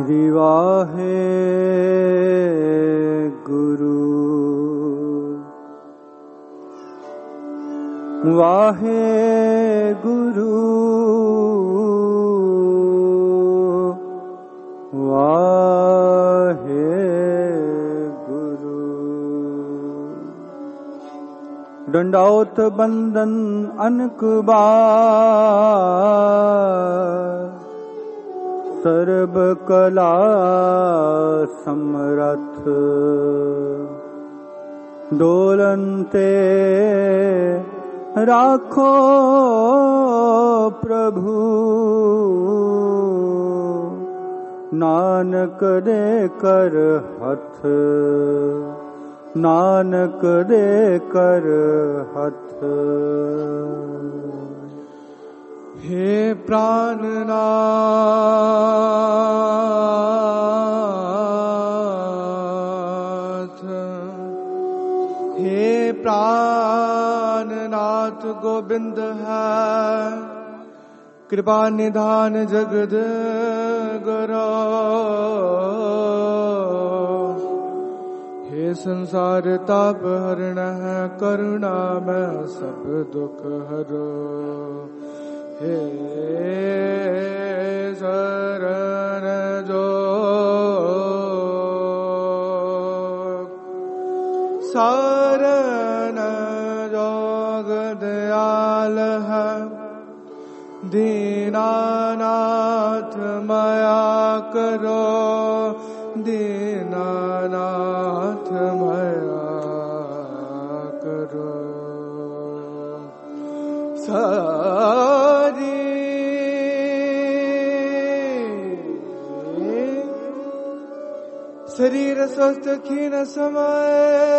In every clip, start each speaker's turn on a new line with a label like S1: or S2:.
S1: श्री वाहे गुरु वाहे गुरु वाहे गुरु। दंडावत बंदन अनक बार, सर्व कला समरथ डोलनते राखो प्रभु। नानक दे कर हथ, नानक दे कर हथ।
S2: हे प्राणनाथ, हे प्राणनाथ गोविंद है, कृपा निधान जगद गुरो। हे संसार ताप हरण है, करुणा में सब दुख हरो। हे शरण जोग, शरण जोग दयाल है, दीनानाथ माया करो, दीनानाथ माया करो। सारी शरीर स्वस्थ खीन समय,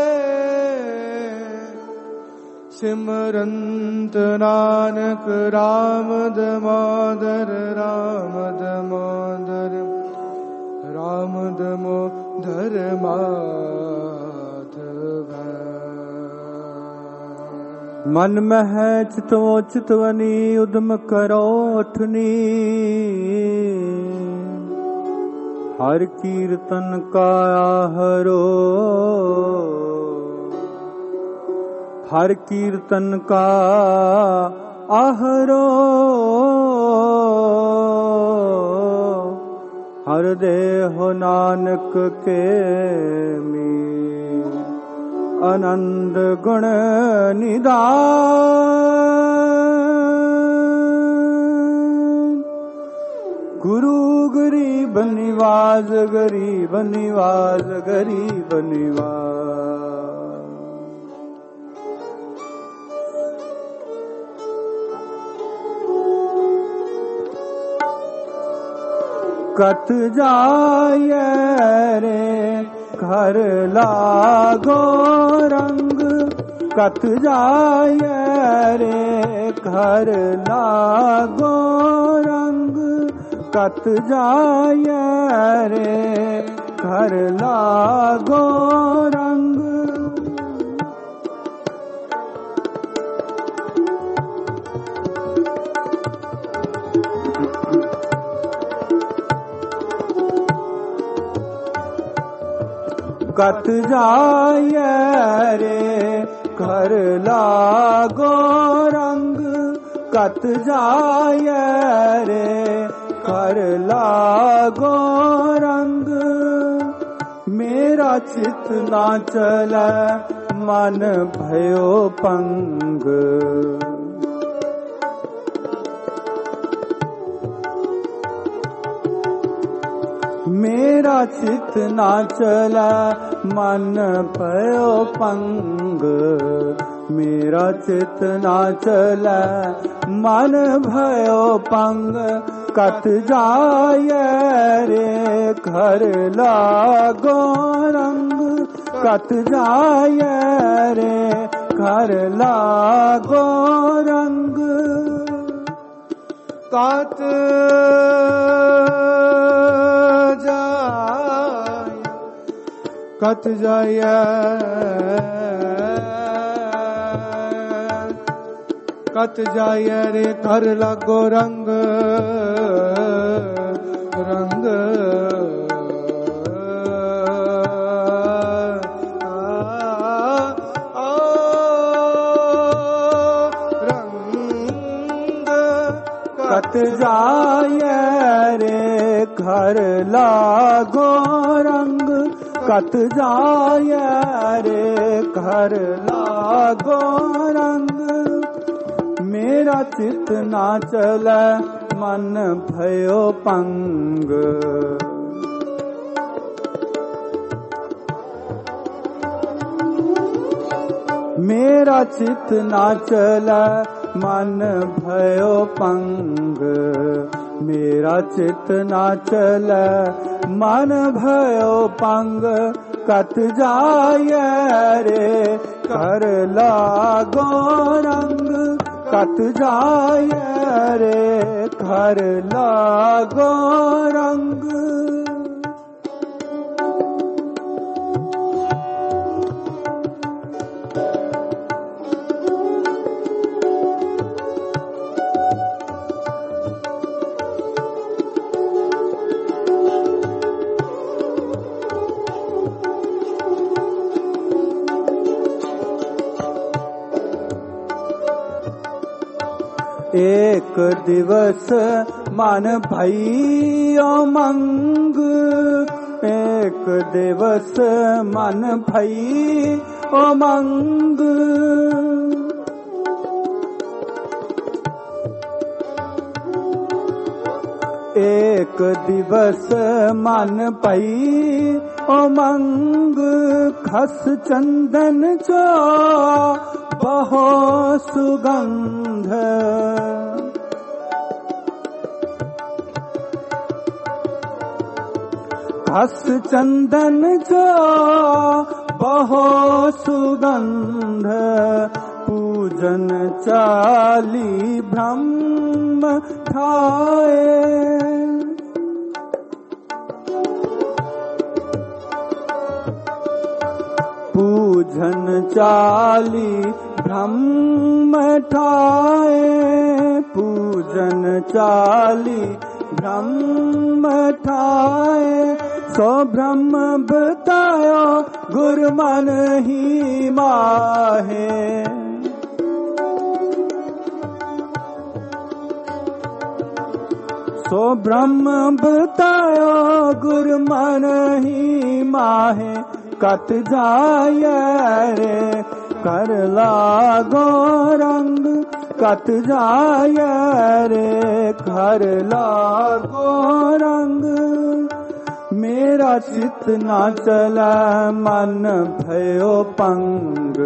S2: सिमरंत नानक राम दामोदर, राम दामोदर, राम दामोदर माधव।
S1: मन में है चितो चितवनी, उद्यम करो उठनी। हर कीर्तन का आहरो, हर कीर्तन का आहरो। हर देहो नानक के मीर, आनंद गुण निधान। गुरु गरीब निवाज, गरीब निवाज, गरीब निवाज। कत जाय रे घर लागो रंग, कत जाय रे घर लागो रंग। कत जाय रे घर लागो रंग। कत जाय रे घर लागो रंग। कत जाय रे घर लागो रंग। मेरा चित ना चले मन भयो पंग। मेरा चित ना चला मन भयो पंग। मेरा चित ना चला मन भयो पंग। कत जाय रे घर लागो रंग। कत जाय रे घर लागो रंग।
S2: कत कत जाय कत जाय रे घर लागो रंग रंग।
S1: कत जाय रे घर लागो रंग, कत जाय रे घर लागो रंग। मेरा चित ना चले मन भयो पंग, मेरा चित ना चले मन भयो पंग, मेरा चित ना चले मन भयो पंग। कत जाय रे कर लागो रंग, कत जाय रे कर लागो रंग। एक दिवस मन भई उमंग, एक दिवस मन भई उमंग। एक दिवस मन भई उमंग, खस चंदन चो बहो सुगंध। खस चंदन जो बहो सुगंध, पूजन चाली ब्रह्म ठाए। पूजन चाली ब्रह्म ठाए, पूजन चाली ब्रह्म ठाए। सो ब्रह्म बतायो गुरु मन ही माहे, सो ब्रह्म बतायो गुरु मन ही माहे। कत जाय रे कर लागो रंग, कत जाय रे कर लागो रंग। मेरा चित ना चला मन भयो पंग,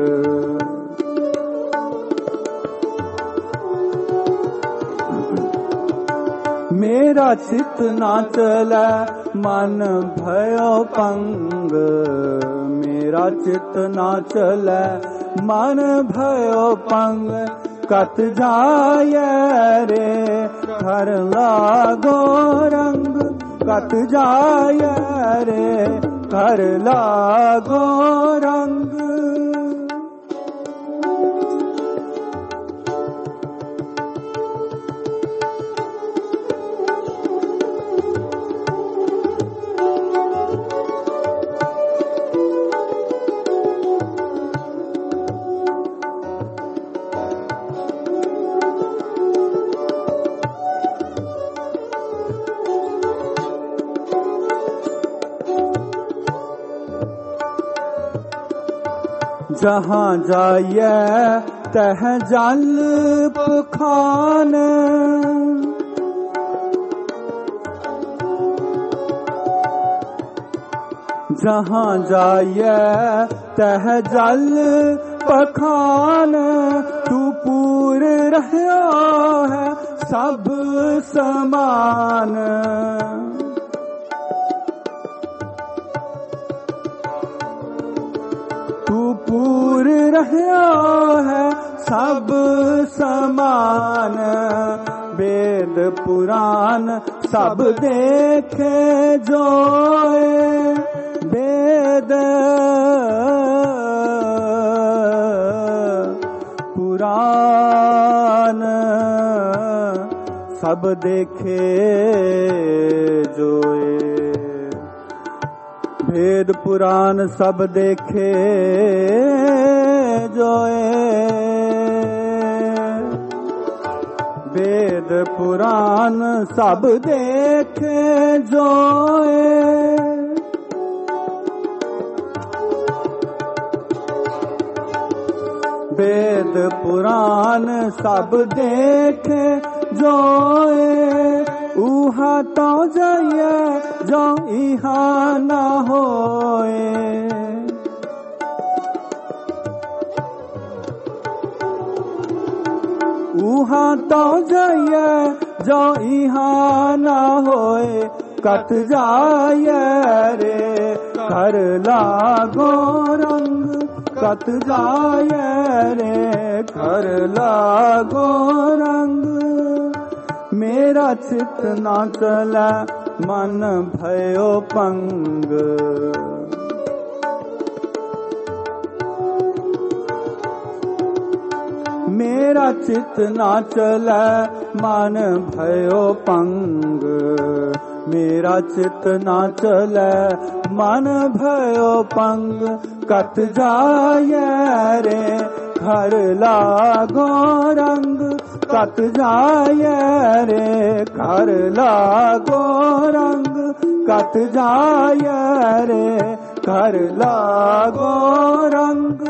S1: मेरा चित ना चला मन भयो पंग, मेरा चित ना चला मन भयो पंग। कत जाय रे कर लागो रंग, कत जाय रे कर लागो रंग। जहाँ जाइए तह जल पखान, जहाँ जाइए तह जल पखान। तू पूर रहो है सब समान, पूर रहो है सब समान। वेद पुराण सब देखे जोए, वेद पुराण सब देखे जोए, वेद पुराण सब देखे जोए। वेद वेद पुराण सब देखे जोए, वेद पुराण सब देखे जोए, उहा तो जाइए जो इहा न होए। उहा तो जाइए जो इहा न होए, कट जाइए रे कर लागो रंग, कट जाइए रे कर लागो रंग। मेरा चित ना चला मन भयो पंग, मेरा चित ना चला मन भयो पंग, मेरा चित ना चले मन भयो पंग। कट जाए रे घर लागो रंग, कट जाए रे घर लागो रंग, कट जाए रे घर लागो रंग।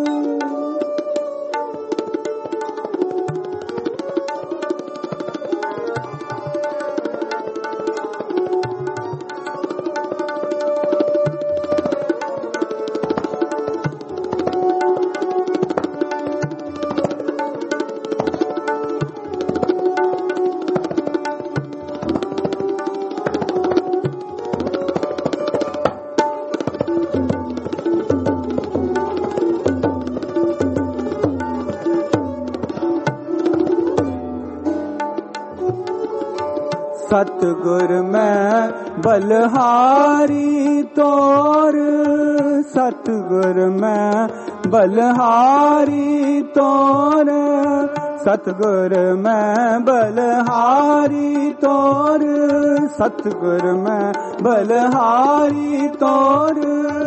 S1: सतगुर में बलहारी तोर, सतगुर में बलहारी तोर, सतगुर में बलहारी तोर, सतगुर में बलहारी तोर।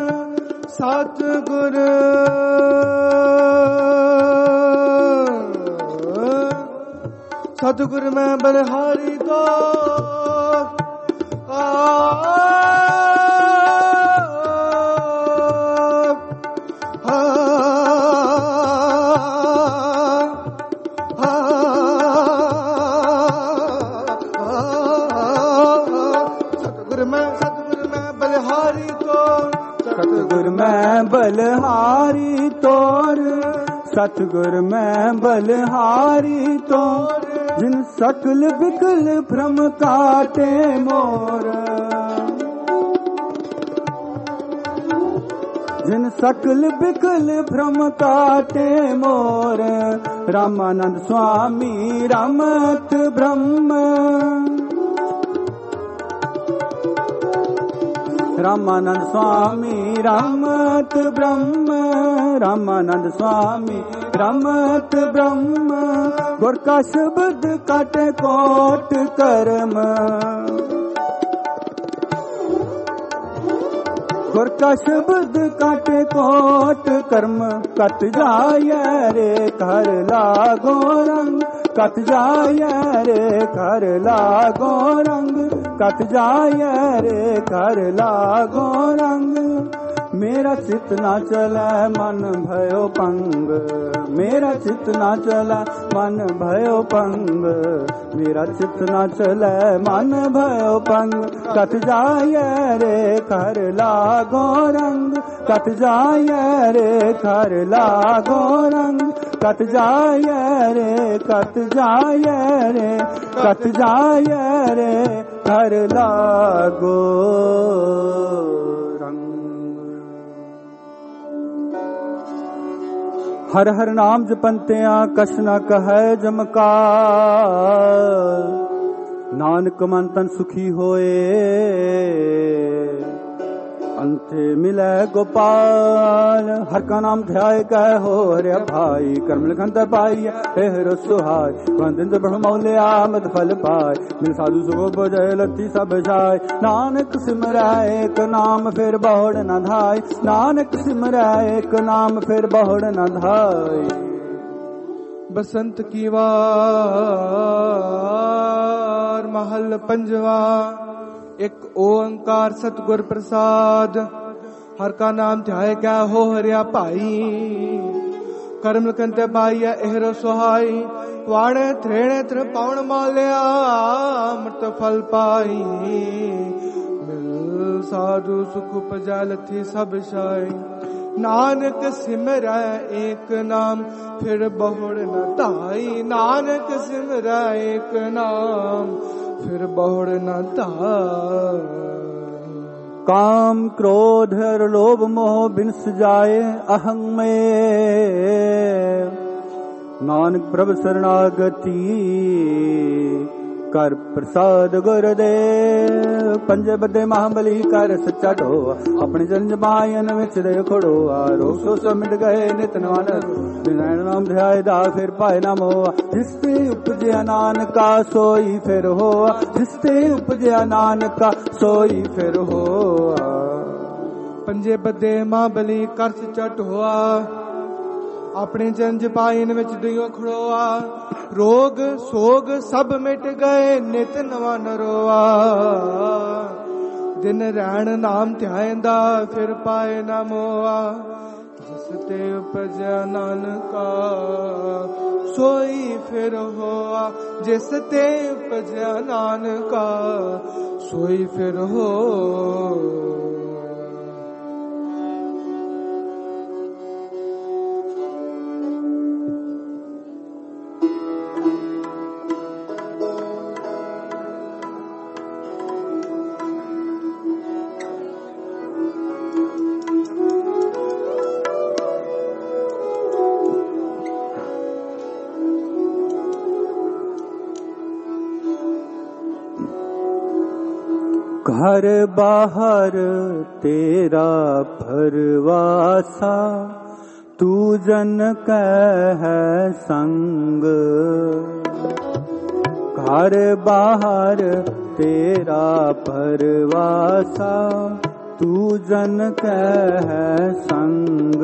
S1: सतगुर सतगुर में बलहारी तो सतगुर में बलहारी तो, सतगुर में बलहारी तोर, सतगुर में बलहारी तोर। जिन सकल बिकल भ्रम काटे मोर, जिन सकल बिकल भ्रम काटे मोर। रामानंद स्वामी रामत ब्रह्म, रामानंद स्वामी रामत ब्रह्म, रामानंद स्वामी रामत ब्रह्म। गुर का शब्द काटे कोट कर्म, गुर का शब्द काटे कोट कर्म। कट जाए रे घर लागो रंग, कट जाए रे घर लागो रंग, कट जाए रे घर लागो रंग। मेरा चित ना चला मन भयो पंग, मेरा चित ना चला मन भयो पंग, मेरा चित ना चला मन भयो पंग। कट जाए रे घर लागो रंग, कट जाए रे घर लागो रंग, कट जाए रे कट जाए रे कट जाए रे घर लागो रंग। हर हर नाम जपंत्या कछ न कहे जमकार, नानक मन तन सुखी होए अंते मिले गोपाल। हर का नाम ध्याय कह हो हरे भाई, कर्म लिखन तर पाई हे हर सुहाय। दिन ब्रह्म मौले आमद फल पाय, मिल साधु सुगो बजय लती सब जाय। नानक सिमरै एक नाम फिर बहुड़ न धाय, नानक सिमरै एक नाम फिर बहुड़ न धाय।
S2: बसंत की वार महल पंजवा। एक ओंकार सतगुर प्रसाद। हर का नाम ध्याय क्या हो हरिया भाई। कर्म कंते बाईया एहरो सुहाई। वाणे त्रेणे त्र पावन मालिया मृत फल पाई। मिल साधु सुख उपजा लथी सब शाई। नानक सिमरै एक नाम फिर बहुड़ न धाई। नानक सिमरै एक नाम फिर बहुड़ न धाई।
S1: काम क्रोध और लोभ मोह बिनस जाए अहं में। नानक प्रभु शरणागति कर प्रसाद गुरुदेव। पंजे बदे महाबली कर सच्चा ढोआ। अपने जन जमायन विच दे खड़ोआ। रोग सो मिट गए नित नवान। बिना नाम ध्याय दा फिर पाए ना मोआ। जिसते उपजया नानका सोई फिर होआ। जिसते उपजया नानका सोई फिर होआ।
S2: पंजे बदे महाबली कर सच्चा ढोआ। अपने जन जपाइन विच दियो खड़ोआ। रोग सोग सब मिट गए नित नवा नरोआ। दिन रहन नाम ध्यायंदा फिर पाए ना मोआ। जिस ते उपजया नानका सोई फिर होआ। जिस ते उपजया नानका सोई फिर हो।
S1: घर बाहर तेरा भरवासा। तू जन कह संग। घर बाहर तेरा भरवासा। तू जन कह संग।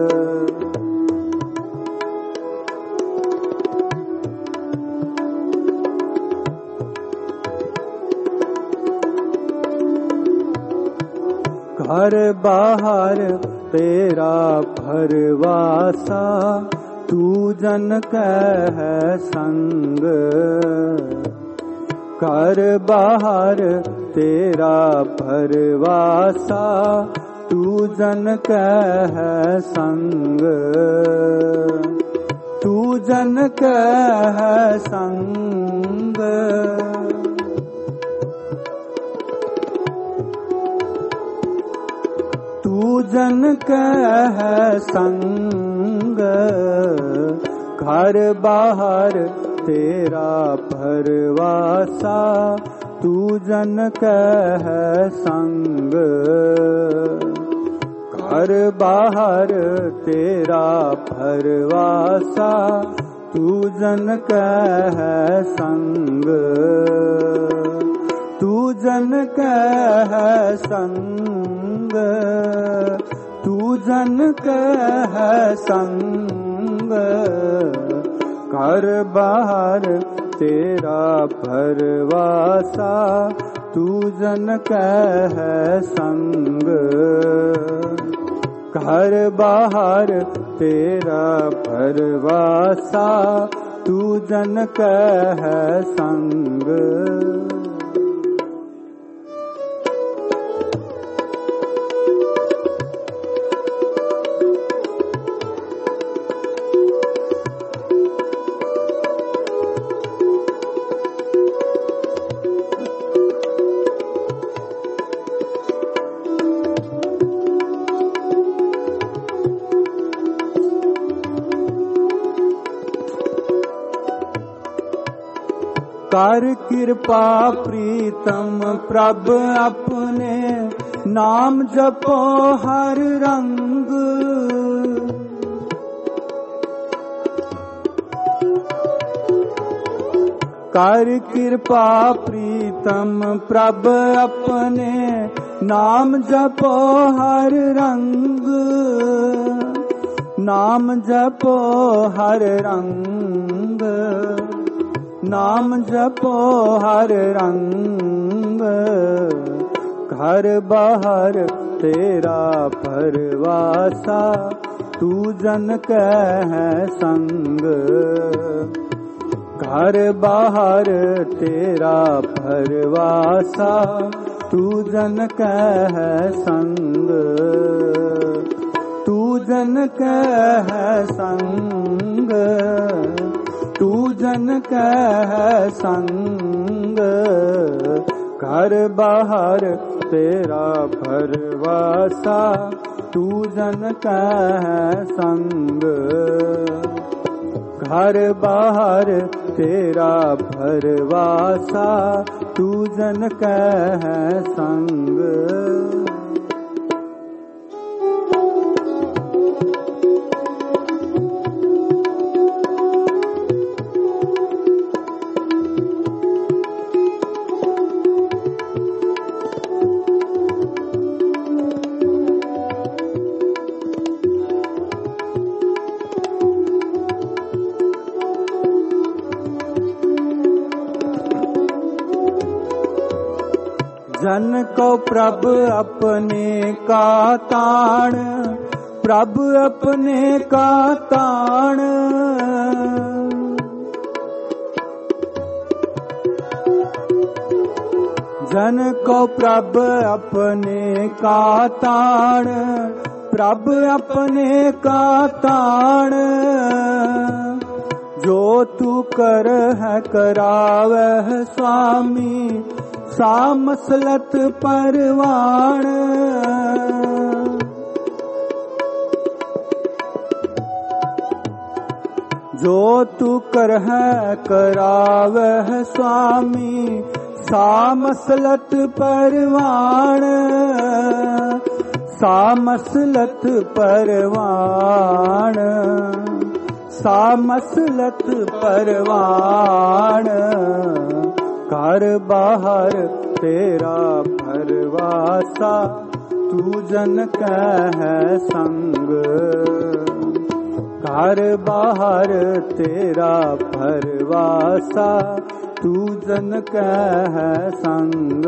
S1: घर बाहर तेरा भरवासा। तू जन कह संग। घर बाहर तेरा भरवासा। तू जन कह संग। तू जन कह संग। तू जन कह संग। घर बाहर तेरा भरवासा। तू जन कह संग। घर बाहर तेरा भरवासा। तू जन कह संग। तू जन कह संग। तू जन कह संग। घर बाहर तेरा भरवासा। तू जन कह संग। घर बाहर तेरा भरवासा। तू जन कह संग। कर कृपा प्रीतम प्रभ अपने। नाम जपो हर रंग। कर कृपा प्रीतम प्रभ अपने। नाम जपो हर रंग। नाम जपो हर रंग, नाम जपो हर रंग, घर बाहर तेरा परवासा, तू जन कह संग। घर बाहर तेरा परवासा, तू जन कह संग। तू जन कह संग, तू जन कह संग, घर बाहर तेरा परवासा, तू जन कह संग। घर बाहर तेरा परवासा, तू जन कह संग। जन को प्रभ अपने का ताण, प्रभ अपने का ताण। जन को प्रभ अपने का ताण, प्रभ अपने का ताण। जो तू कर है करावह स्वामी, सामसलत परवाण। जो तू कर है करावह स्वामी, सामसलत परवाण। सामसलत परवाण, सामसलत परवाण। घर बाहर तेरा परवासा, तू जन कह संग। घर बाहर तेरा परवासा, तू जन कह संग।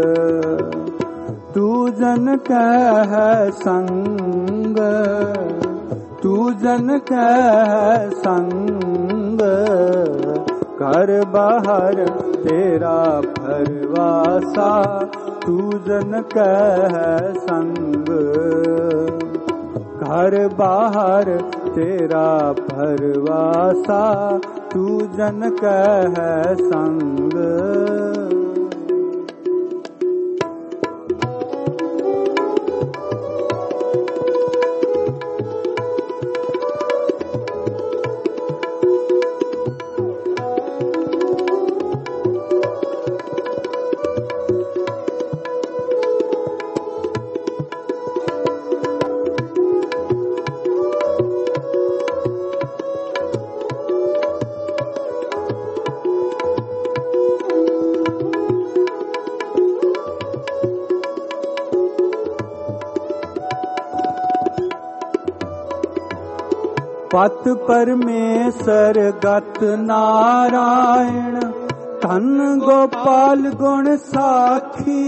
S1: तू जन कह संग, तू जन कह संग। घर बाहर तेरा परवासा, तू जन कह संग। घर बाहर तेरा परवासा, तू जन कह संग। पत परमेश्वर गत नारायण, धन गोपाल गुण साखी।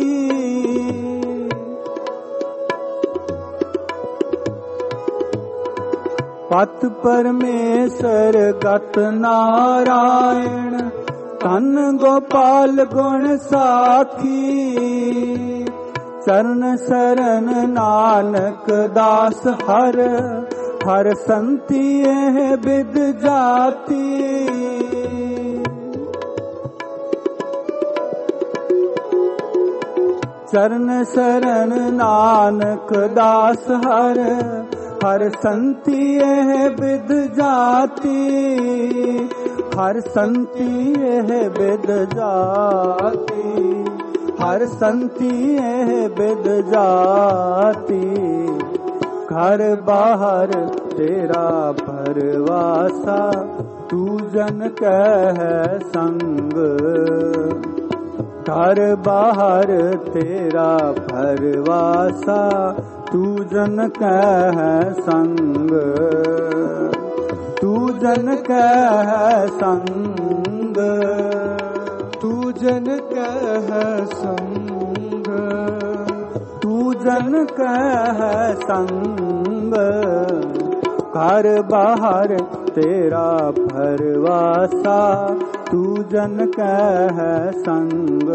S1: पत परमेश्वर गत नारायण, धन गोपाल गुण साखी। चरण शरण नानक दास हर, हर संति यह विद जाती। चरण शरण नानक दास हर, हर संति यह विद जाती। हर संति यह विद जाती, हर संति यह विद जाती। घर बाहर तेरा परवासा, तू जन कह संग। घर बाहर तेरा परवासा, तू जन कह संग, तू जन कह संग,
S2: तू जन कह संग,
S1: तू जन कह संग, घर बाहर तेरा भरवासा, तू जन कह संग,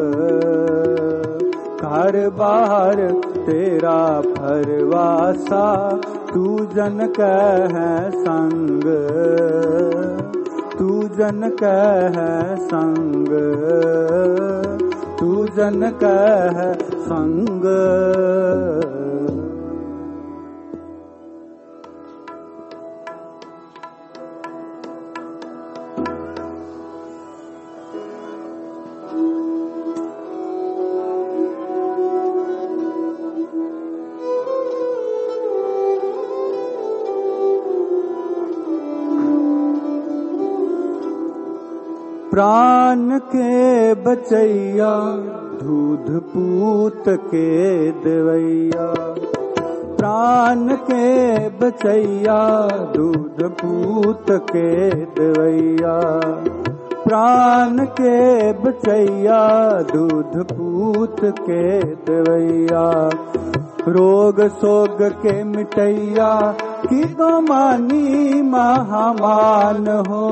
S1: घर बाहर तेरा भरवासा, तू जन कह संग, तू जन कह संग, तू जन कह संग। प्राण के बचैया दूध पूत के देवैया, प्राण के बचैया दूध पूत के देवैया, प्राण के बचैया दूध पूत के देवैया, रोग सोग के मिटैया की तो मानी महामान हो,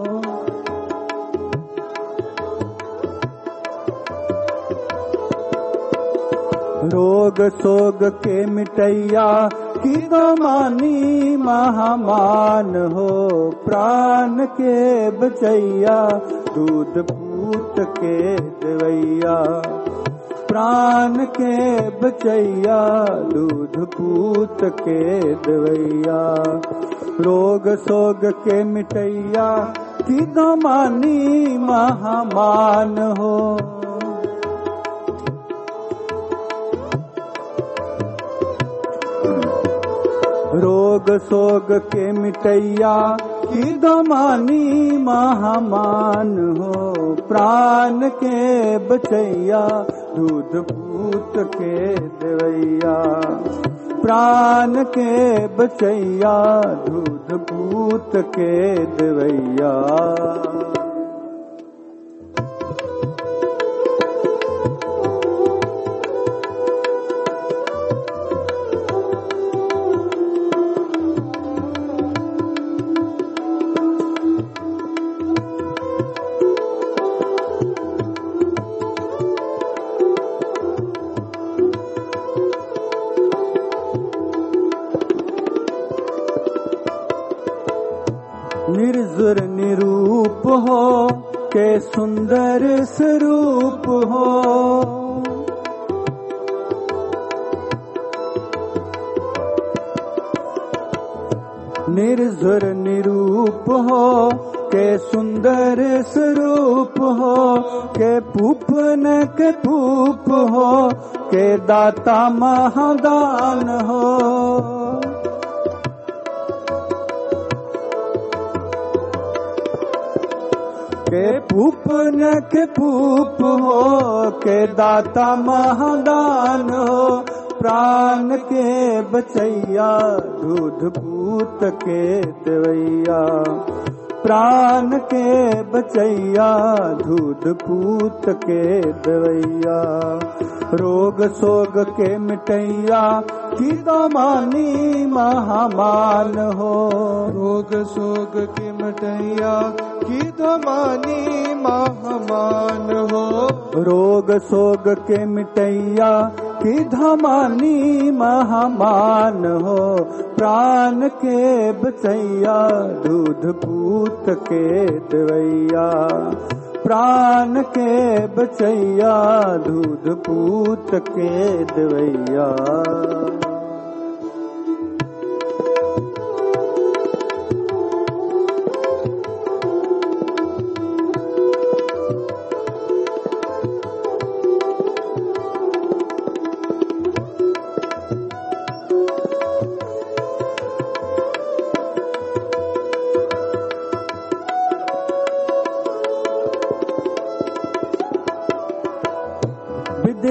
S1: रोग सोग के मिटैया की तो मानी महामान हो, प्राण के बचैया दूध पूत के देवैया, प्राण के बचैया दूध पूत के देवैया, रोग सोग के मिटैया की तो मानी महामान हो, रोग सोग के मिटैया की दमानी महामान हो, प्राण के बचैया दूध पूत के देवैया, प्राण के बचैया दूध पूत के देवैया। निर्जुर निरूप हो के सुंदर स्वरूप हो, निर्जुर निरूप हो के सुंदर स्वरूप हो, के पूपन के पूप हो के दाता महादान हो, के पूपन के पूप हो के दाता महादान हो, प्राण के बचैया दूध पूत के देवैया, प्राण के बचैया दूध पूत के देवैया, रोग सोग के मिटैया की दमानी महामान हो,
S2: रोग सोग के मिटैया की दमानी महामान हो,
S1: रोग सोग के मिटैया की धमानी महामान हो, प्राण के बचैया दूध पूत के देवैया, प्राण के बचैया दूध पूत के देवैया।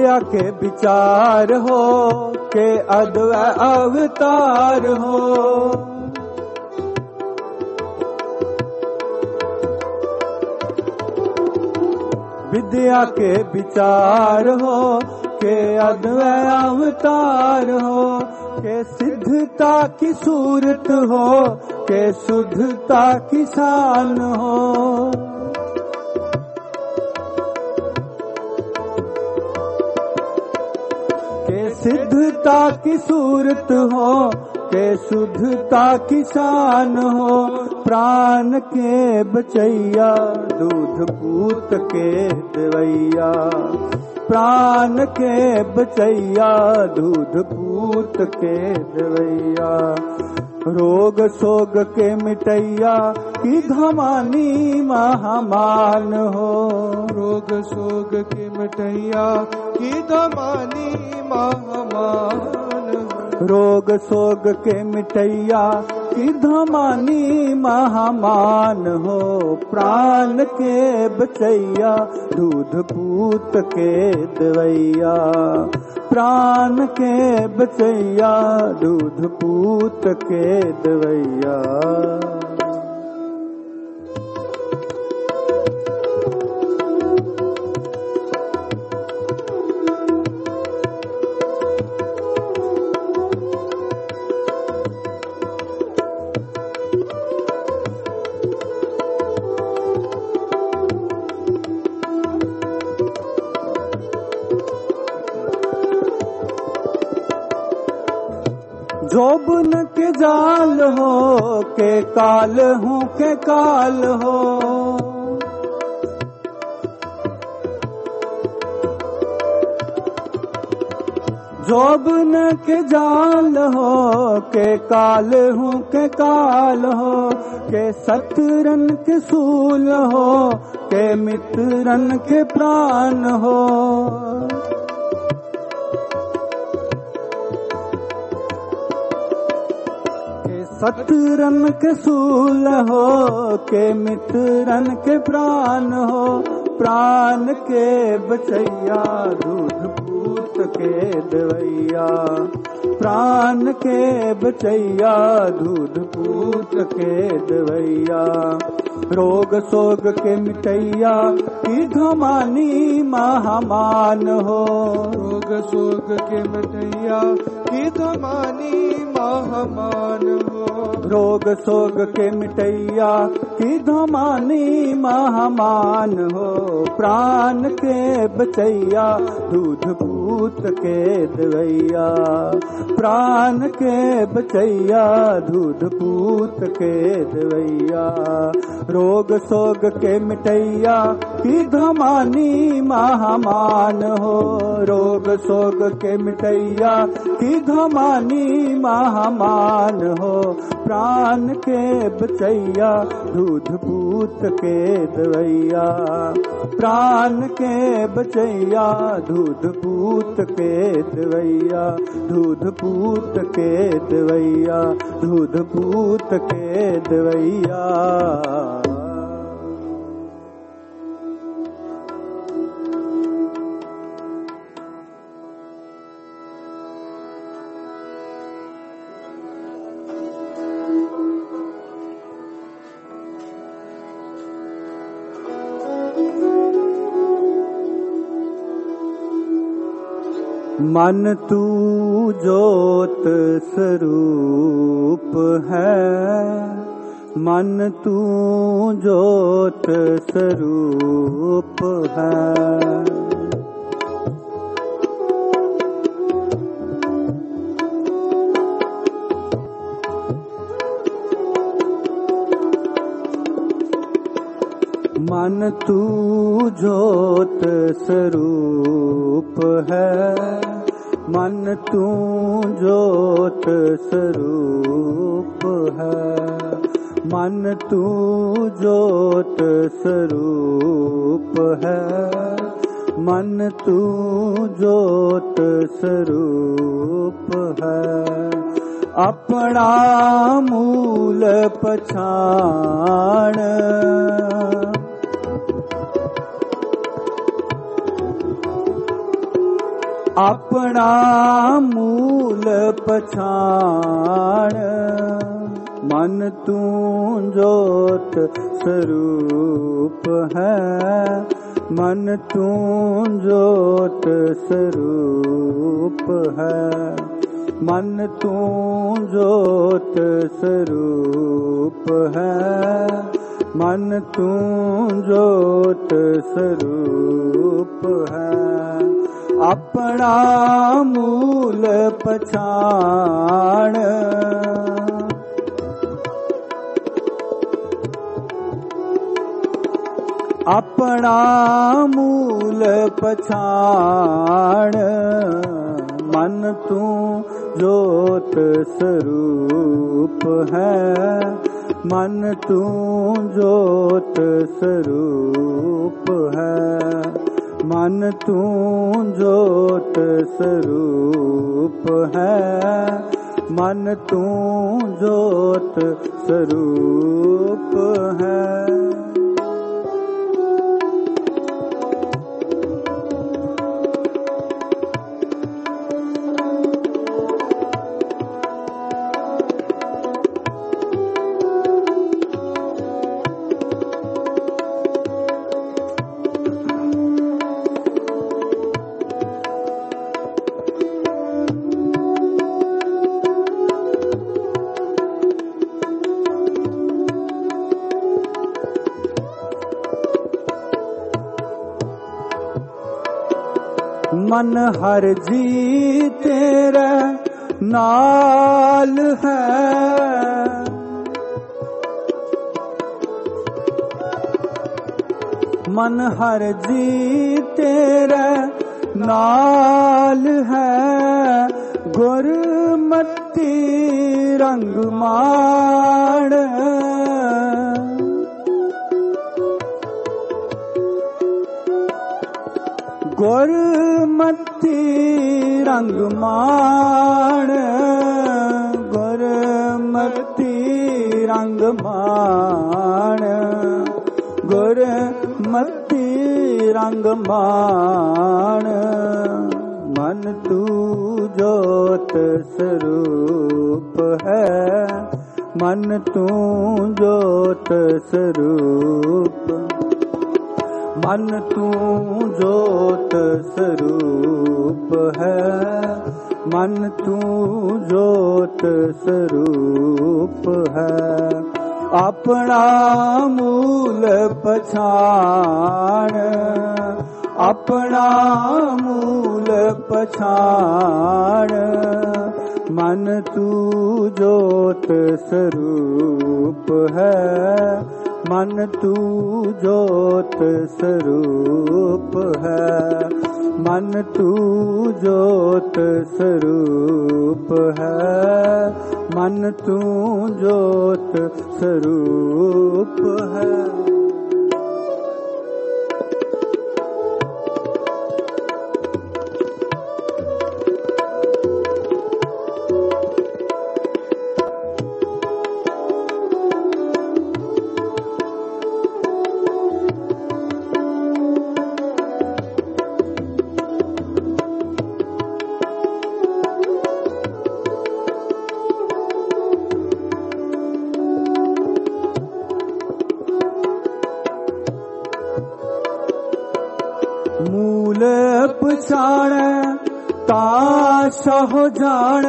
S1: विद्या के विचार हो के अद्वै अवतार हो। विद्या के विचार हो के अद्वै अवतार हो, के सिद्धता की सूरत हो के शुद्धता की शान हो। के सिद्धता की सूरत हो के शुद्धता की शान हो। प्राण के बचैया दूध पूत के देवैया, प्राण के बचैया दूध पूत के देवैया। रोग सोग के मिटैया की धमानी महामान हो।
S2: रोग सोग के मिटैया की धमानी महामान हो।
S1: रोग सोग के मिटैया की धमानी महामान हो। प्राण के बचैया दूध पूत के देवैया, प्राण के बचैया दूध पूत के देवैया। जोबन के जाल हो के काल हूँ के काल हो। जोबन के जाल हो के काल हूँ के काल हो। के सतरन के सूल हो के मित्रन के प्राण हो। सतरन के सूल हो के मित्रन के प्राण हो। प्राण के बचैया दूध पूत के देवैया, प्राण के बचैया दूध पूत के देवैया। रोग सोग के मिटैया की धमानी महामान हो।
S2: रोग सोग के मिटैया की धमानी महामान हो।
S1: रोग सोग के मिटैया की धमानी महामान हो। प्राण के बचैया दूध पूत के देवैया, प्राण के बचैया दूध पूत के देवैया। रोग सोग के मिटैया की धमानी महामान हो। रोग सोग के मिटैया की धमानी महामान हो। प्राण के बचैया दूध पूत के देवैया, प्राण के बचैया दूध पूत के देवैया। दूध पूत के देवैया, दूध पूत के देवैया। मन तू ज्योत स्वरूप है, मन तू ज्योत स्वरूप है। मन तू ज्योत स्वरूप है, मन तू ज्योत स्वरूप है। मन तू ज्योत स्वरूप है, मन तू ज्योत स्वरूप है। अपना मूल पछाण, अपना मूल पछाण मन तू जोत स्वरूप है मन तू जोत स्वरूप है मन तू जोत स्वरूप है मन तू जोत स्वरूप है अपना मूल पछाण अपना मूल पछाण मन तू जोत स्वरूप है मन तू जोत स्वरूप है मन तू जोत स्वरूप है मन तू जोत स्वरूप है मन हर जी तेरा नाल है मन हर जी तेरा नाल है गुरमति रंग माण गुरमति रंग माण गुरमति रंग माण गुरमति रंग माण मन तू जोत स्वरूप है मन तू जोत स्वरूप मन तू जोत स्वरूप है मन तू जोत स्वरूप है अपना मूल पछाण अपना मूल पछाण मन तू जोत स्वरूप है मन तू जोत स्वरूप है मन तू जोत स्वरूप है मन तू जोत स्वरूप है मूल पछाण ता सह जाण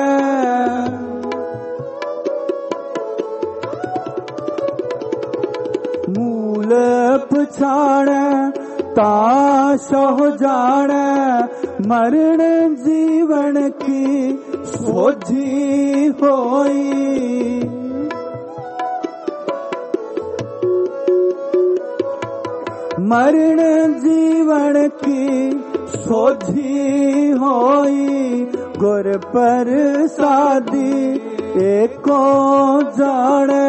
S1: मूल पछाण ता सह जाण मरण जीवन की सोझी होई मरण जीवन की सोझी होई गुर प्रसादी एको जाने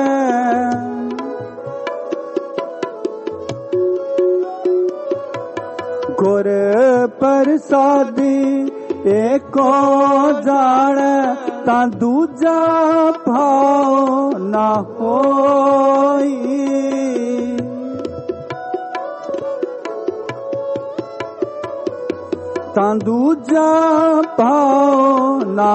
S1: गुर प्रसादी एको जाने ता दूजा भाव ना होई तां दूजा पाओ ना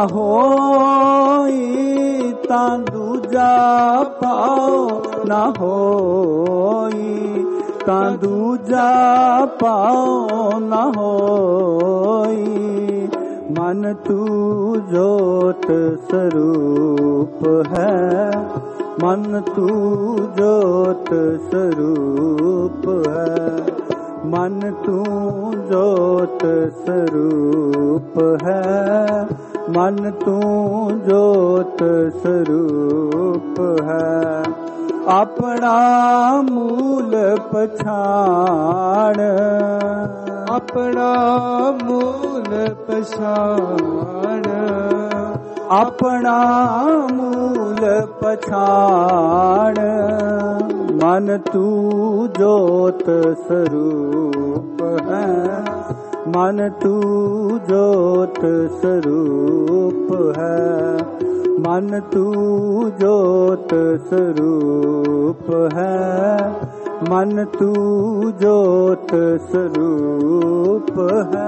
S1: होई, तां दूजा पाओ ना होई, तां दूजा पाओ न होई। मन तू जोत स्वरूप है, मन तू जोत स्वरूप है, मन तू जोत स्वरूप है, मन तू जोत स्वरूप है। अपना मूल पछाण, अपना मूल पछाण, अपना मूल पछाण। मन तू जोत स्वरूप है, मन तू जोत स्वरूप है, मन तू जोत स्वरूप है, मन तू जोत स्वरूप है।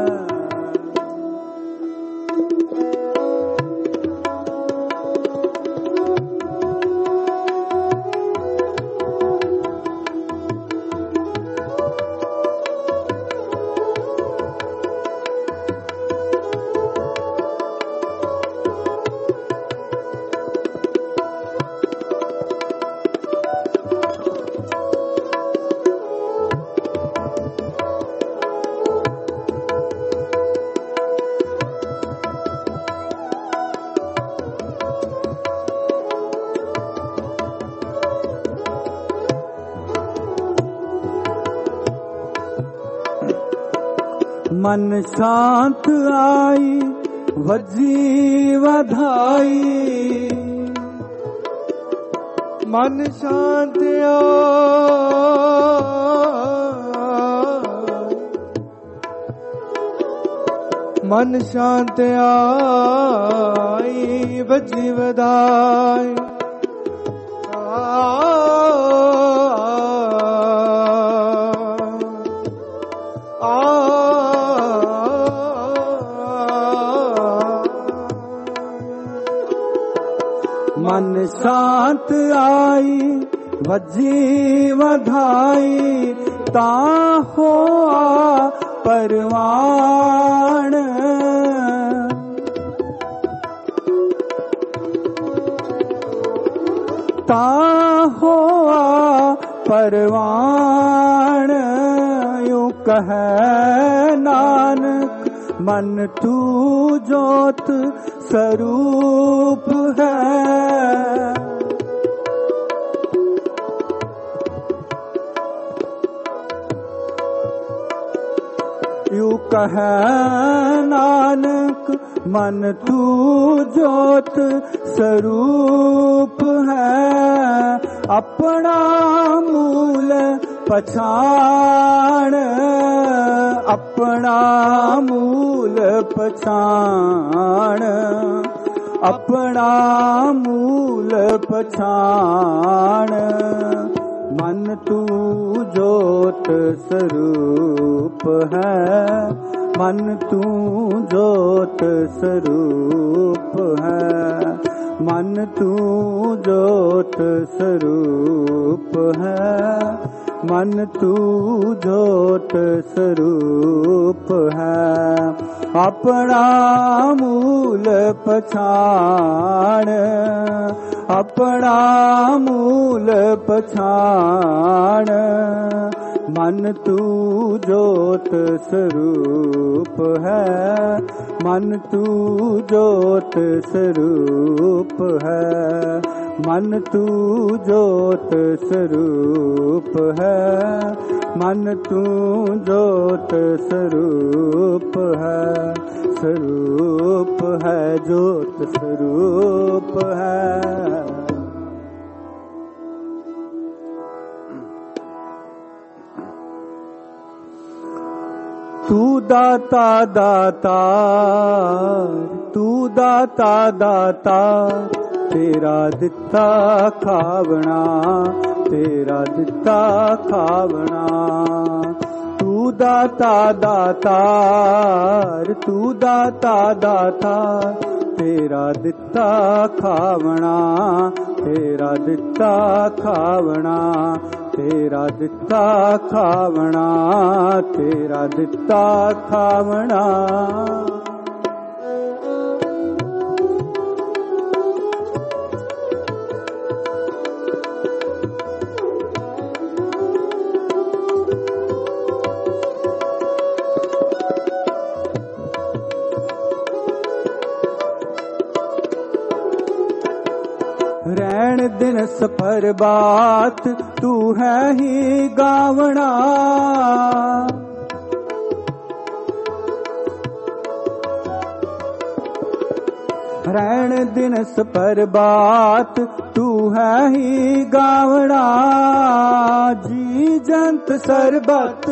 S1: मन शांत आई वजी वधाई, मन शांत मन शांत आई वजी वधाई। मन शांत आई वजी वधाई, ता होआ परवान, ता होआ परवान। यूं कहे नानक मन तू जोत स्वरूप है, यूं कहे नानक मन तू जोत स्वरूप है। अपना मूल पछाण, अपना मूल पछाण, अपना मूल पछाण। मन तू जोत स्वरूप है, मन तू जोत स्वरूप है, मन तू जोत स्वरूप है, मन तू जोत स्वरूप है। अपना मूल पछाण, अपना मूल पछाण। मन तू जोत स्वरूप है, मन तू जोत स्वरूप है, मन तू जोत स्वरूप है, मन तू जोत स्वरूप है, स्वरूप है जोत स्वरूप है। तू दाता दातार, तू दाता दातार, तेरा दिता खावना, तेरा दिता खावना। तू ਤੂੰ ਦਾਤਾ ਦਾਤਾਰ, ਤੂੰ ਦਾਤਾ ਦਾਤਾਰ, ਤੇਰਾ ਦਿੱਤਾ ਖਾਵਣਾ, ਤੇਰਾ ਦਿੱਤਾ ਖਾਵਣਾ, ਤੇਰਾ ਦਿੱਤਾ ਖਾਵਣਾ, ਤੇਰਾ ਦਿੱਤਾ ਖਾਵਣਾ। ਰਹਿਣ ਦਿਨ ਸਫਰ ਬਾਤ, ਤੂੰ ਹੈ ਹੀ ਗਾਵਣਾ, ਰਹਿਣ ਦਿਨ ਸਫਰ ਬਾਤ, ਤੂੰ ਹੈ ਹੀ ਗਾਵਣਾ। ਜੀ ਜੰਤ ਸਰਬਤ,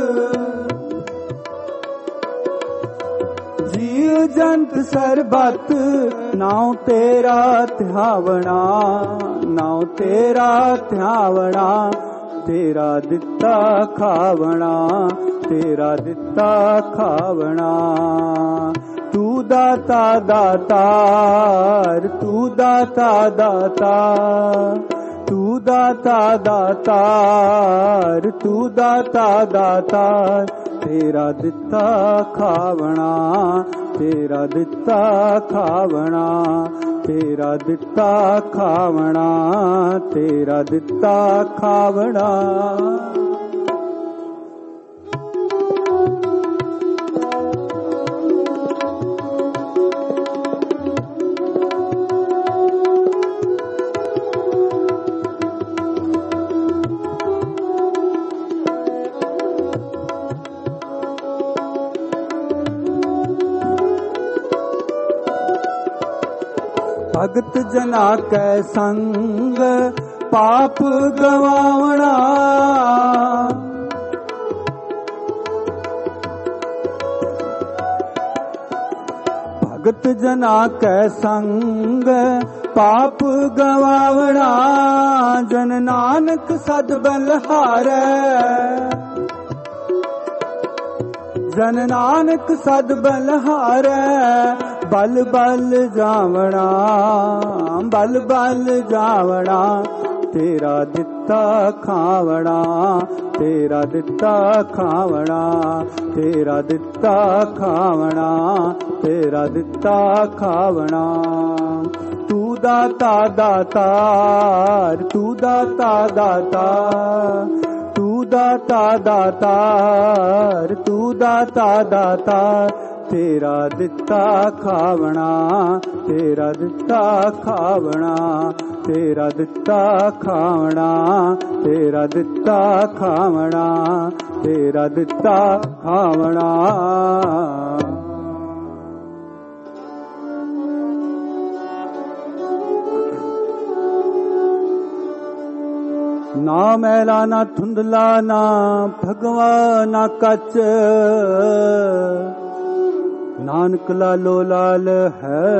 S1: ਜੀ ਜੰਤ ਸਰਬਤ, ਨਾਉ ਤੇਰਾ ਧਿਆਵਣਾ, ਨਾਉ ਤੇਰਾ ਧਿਆਵਣਾ, ਤੇਰਾ ਦਿੱਤਾ ਖਾਵਣਾ, ਤੇਰਾ ਦਿੱਤਾ ਖਾਵਣਾ। ਤੂੰ ਦਾਤਾ ਦਾਤਾਰ, ਤੂੰ ਦਾਤਾ ਦਾਤਾਰ, ਤੂੰ ਦਾਤਾ ਦਾਤਾਰ, ਤੂੰ ਦਾਤਾ ਦਾਤਾਰ, ਤੇਰਾ ਦਿੱਤਾ ਖਾਵਣਾ, ਤੇਰਾ ਦਿੱਤਾ ਖਾਵਣਾ, ਤੇਰਾ ਦਿੱਤਾ ਖਾਵਣਾ, ਤੇਰਾ ਦਿੱਤਾ ਖਾਵਣਾ। ਭਗਤ ਜਨਾ ਕੈ ਸੰਗ ਪਾਪ ਗਵਾਵਣਾ, ਭਗਤ ਜਨਾ ਕੈ ਸੰਗ ਪਾਪ ਗਵਾਵਣਾ। ਜਨ ਨਾਨਕ ਸਦ ਬਲਹਾਰੈ, ਜਨ ਨਾਨਕ ਸਦ ਬਲਹਾਰੈ। ਬਲ ਬਲ ਜਾਵਣਾ, ਬਲ ਬਲ ਜਾਵਣਾ, ਤੇਰਾ ਦਿੱਤਾ ਖਾਵਣਾ, ਤੇਰਾ ਦਿੱਤਾ ਖਾਵਣਾ, ਤੇਰਾ ਦਿੱਤਾ ਖਾਵਣਾ, ਤੇਰਾ ਦਿੱਤਾ ਖਾਵਣਾ। ਤੂੰ ਦਾਤਾ ਦਾਤਾਰ, ਤੂੰ ਦਾਤਾ ਦਾਤਾਰ, ਤੂੰ ਦਾਤਾ ਦਾਤਾਰ, ਤੂੰ ਦਾਤਾ ਦਾਤਾਰ, ਤੇਰਾ ਦਿੱਤਾ ਖਾਵਣਾ, ਤੇਰਾ ਦਿੱਤਾ ਖਾਵਣਾ, ਤੇਰਾ ਦਿੱਤਾ ਖਾਵਣਾ, ਤੇਰਾ ਦਿੱਤਾ ਖਾਵਣਾ, ਤੇਰਾ ਦਿੱਤਾ ਖਾਵਣਾ। ਨਾ ਮੈਲਾ ਨਾ ਧੁੰਦਲਾ, ਨਾ ਭਗਵਾ ਨਾ ਕੱਚ, ਨਾਨਕ ਲਾਲੋ ਲਾਲ ਹੈ,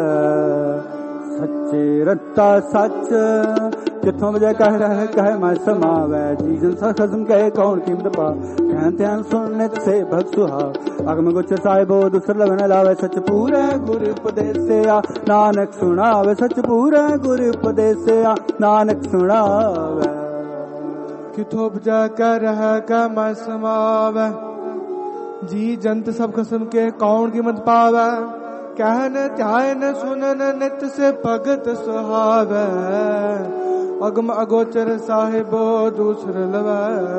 S1: ਸੱਚੇ ਰੱਤਾ ਸੱਚ। ਜਿੱਥੋਂ ਵਜੇ ਕਹਿ ਰਹੇ ਕਹਿ ਮੈਂ ਸਮਾਵੈ, ਜੀ ਜਨ ਸਖਸਮ ਕਹੇ ਕੌਣ ਕੀਮਤ ਪਾ। ਕਹਿ ਧਿਆਨ ਸੁਣ ਨਿਤ ਸੇ ਭਗਤ ਸੁਹਾ, ਅਗਮ ਗੁਚ ਸਾਹਿਬੋ ਦੁਸਰ ਲਵਨ ਲਾਵੇ। ਸਚ ਪੂਰੇ ਗੁਰ ਉਪਦੇਸਿਆ, ਨਾਨਕ ਸੁਣਾਵੇ। ਸਚ ਪੂਰੇ ਗੁਰ ਉਪਦੇਸਿਆ, ਨਾਨਕ ਸੁਣਾਵੇ।
S2: ਕਿਥੋਂ ਵਜੇ ਕਹਿ ਰਹੇ ਕਹਿ ਮੈਂ ਸਮਾਵੈ, जी जंत सब खसम के कौन कीमत पावै। कहन ध्यान सुनन नित से भगत सुहावै, अगम अगोचर साहिबो दूसर लवै।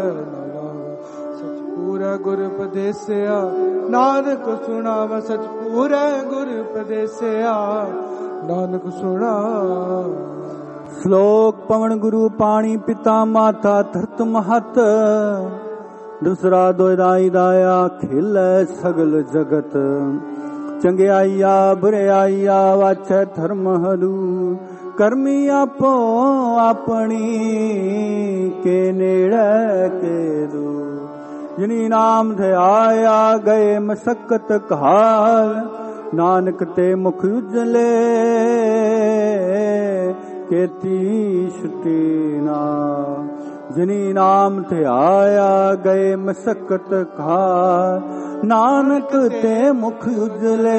S2: सच पूरा गुर उपदेसिया, नानक सुनावै। सच पूरा गुर उपदेसिया, नानक सुना।
S1: श्लोक पवन गुरु पाणी पिता माता धरत महत, दूसरा दोदाई दाया खिलै सगल जगत। चंगियाईया बुराईया वाछै धर्म हरू, करमी आपो अपनी के नेड़े के दो। जिनी नाम ध्याया गए मसक्कत काल, नानक ते मुख उजले केती छुटी ना। ਜਿਨੀ ਨਾਮ ਧਿਆਇਆ ਗਏ ਮਸਕਤ ਖਾਰ। ਨਾਨਕ ਤੇ ਮੁਖ ਉਜਲੇ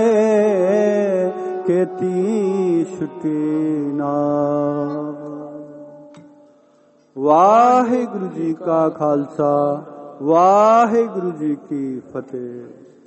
S1: ਕੀਤੀ ਛੁਟੀ ਨਾ। ਵਾਹਿਗੁਰੂ ਜੀ ਕਾ ਖਾਲਸਾ, ਵਾਹਿਗੁਰੂ ਜੀ ਕੀ ਫਤਿਹ।